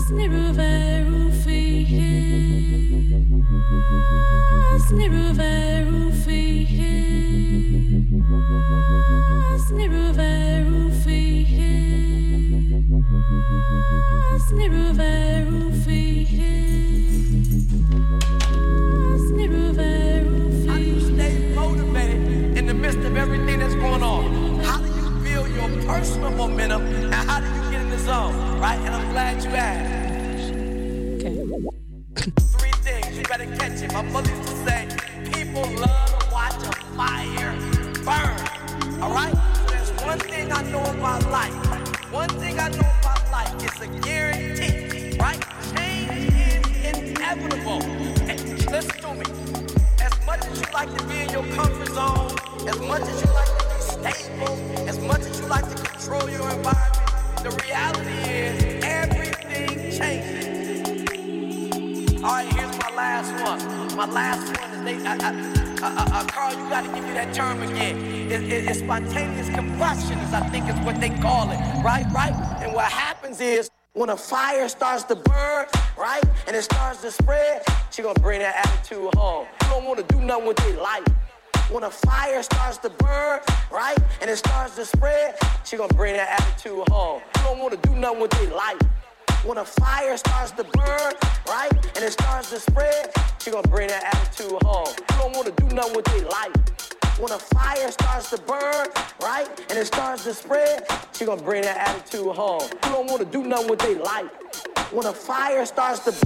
When a fire starts to burn, right, and it starts to spread, she gonna bring that attitude home. You don't wanna do nothing with their life. When a fire starts to burn, right, and it starts to spread, she gonna bring that attitude home. You don't wanna do nothing with their life. When a fire starts to burn, right, and it starts to spread, she gonna bring that attitude home. You don't wanna do nothing with their life. When a fire starts to burn, right, and it starts to spread, she gonna bring that attitude home. You don't wanna do nothing with their life. When a fire starts to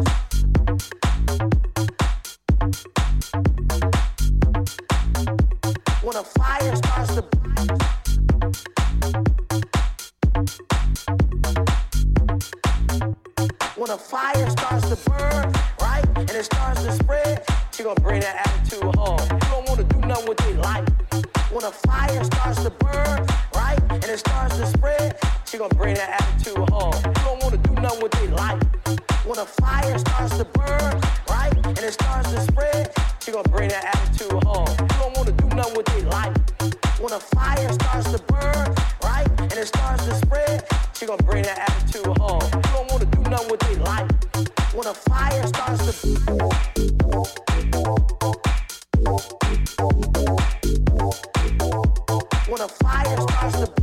when a fire starts to when a fire starts to burn, right, and it starts to spread, she gonna bring that attitude home. You don't wanna do nothing with their life. When a fire starts to burn, right, and it starts to spread, she gonna bring that attitude home. You don't wanna do nothing with their life. When a fire starts to burn, right, and it starts to spread, she gonna bring that attitude home. You don't wanna do nothing with their life. When a fire starts to burn, right, and it starts to spread, she gonna bring that attitude home. You don't wanna do nothing with their life. When a fire starts to when a fire starts to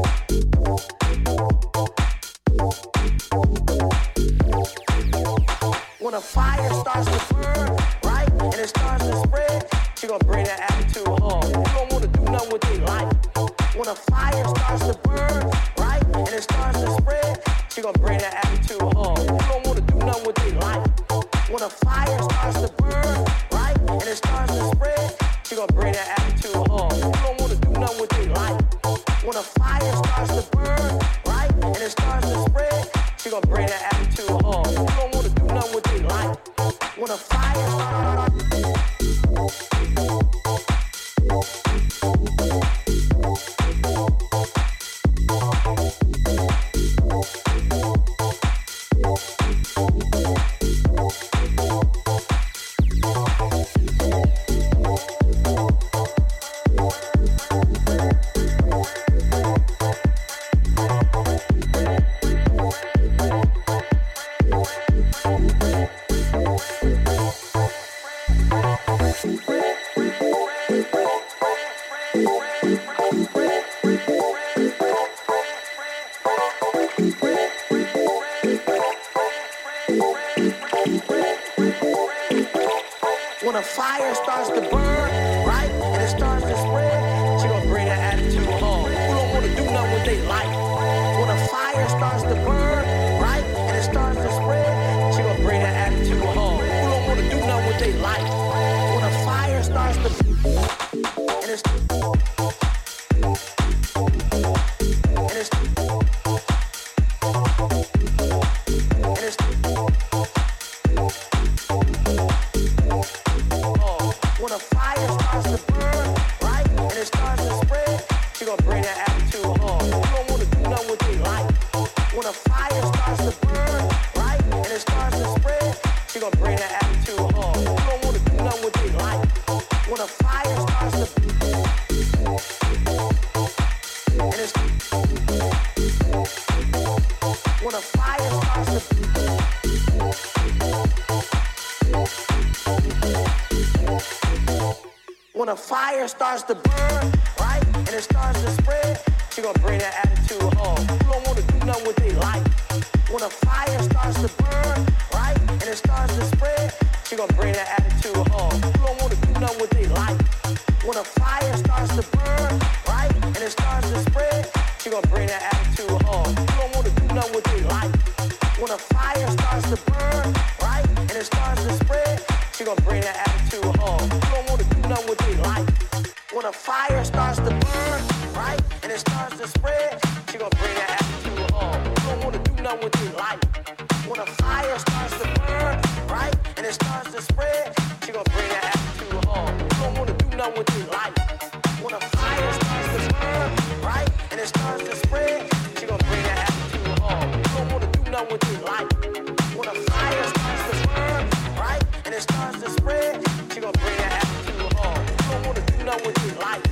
when a fire starts to burn, right, and it starts to spread, she gonna bring that attitude home. You don't wanna do nothing with their life. When a fire starts to burn, right, and it starts to spread, she gonna bring that attitude home. You don't wanna do nothing with their life. When a fire starts to burn, right, and it starts to spread, she gonna bring that attitude home. You don't wanna do nothing with their life. When a fire starts to burn, right, and it starts to spread, she gonna bring that attitude home. You don't wanna do nothing with their life. When a fire starts when a fire starts to burn, right, and it starts to spread, she gonna bring that attitude home. You don't wanna do nothing with their life. When a fire starts to burn, right, and it starts to spread, she gonna bring that attitude home. You don't wanna do nothing with their life. When a fire starts to and it's when a fire starts to burn, right, and it starts to spread, she gonna bring that attitude home. You don't wanna do nothing with their life. When a fire starts to burn, right, and it starts to spread, she gonna bring that attitude home. You don't wanna do nothing with their life. When a fire starts to and it's When a fire starts to When a fire starts to burn, right, and it starts to spread, she gonna bring that attitude home. You don't wanna do nothing with their life. When a fire starts to burn, right, and it starts to spread, she gonna bring that attitude home. You don't wanna do nothing with their life. When a fire starts to burn, right, and it starts to spread, she gonna bring that attitude home. You don't wanna do nothing with their life. When a fire starts to burn, right, and it starts to spread, she gonna bring that attitude home. You don't wanna do nothing with their life. When a fire starts to burn, right, and it starts to spread, she gonna bring that attitude home. You don't wanna do nothing with their life. When a fire starts to burn, right, and it starts to spread, she gonna bring that attitude home. You don't wanna do nothing with their life. When a fire starts to burn, right, and it starts to spread, she gonna bring that attitude home. You don't wanna do nothing with their life. When a fire starts to burn, right, and it starts to spread, she gonna bring that attitude home. You don't wanna do nothing with your life.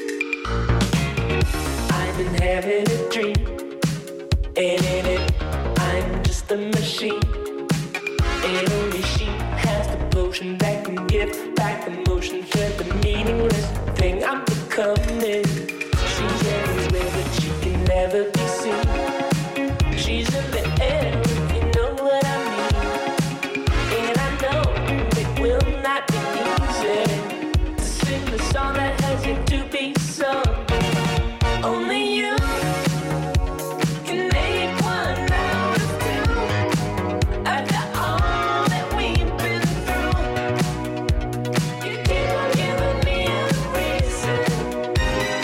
I've been having a dream, and in it, I'm just a machine. And only she has the potion that can give back emotion to the meaningless thing I'm becoming. She's everywhere, but she can never be seen. She's in the air, if you know what I mean. And I know it will not be easy to sing the song that has yet to be sung. Only you can make one out of two. After all that we've been through, you keep on giving me a reason.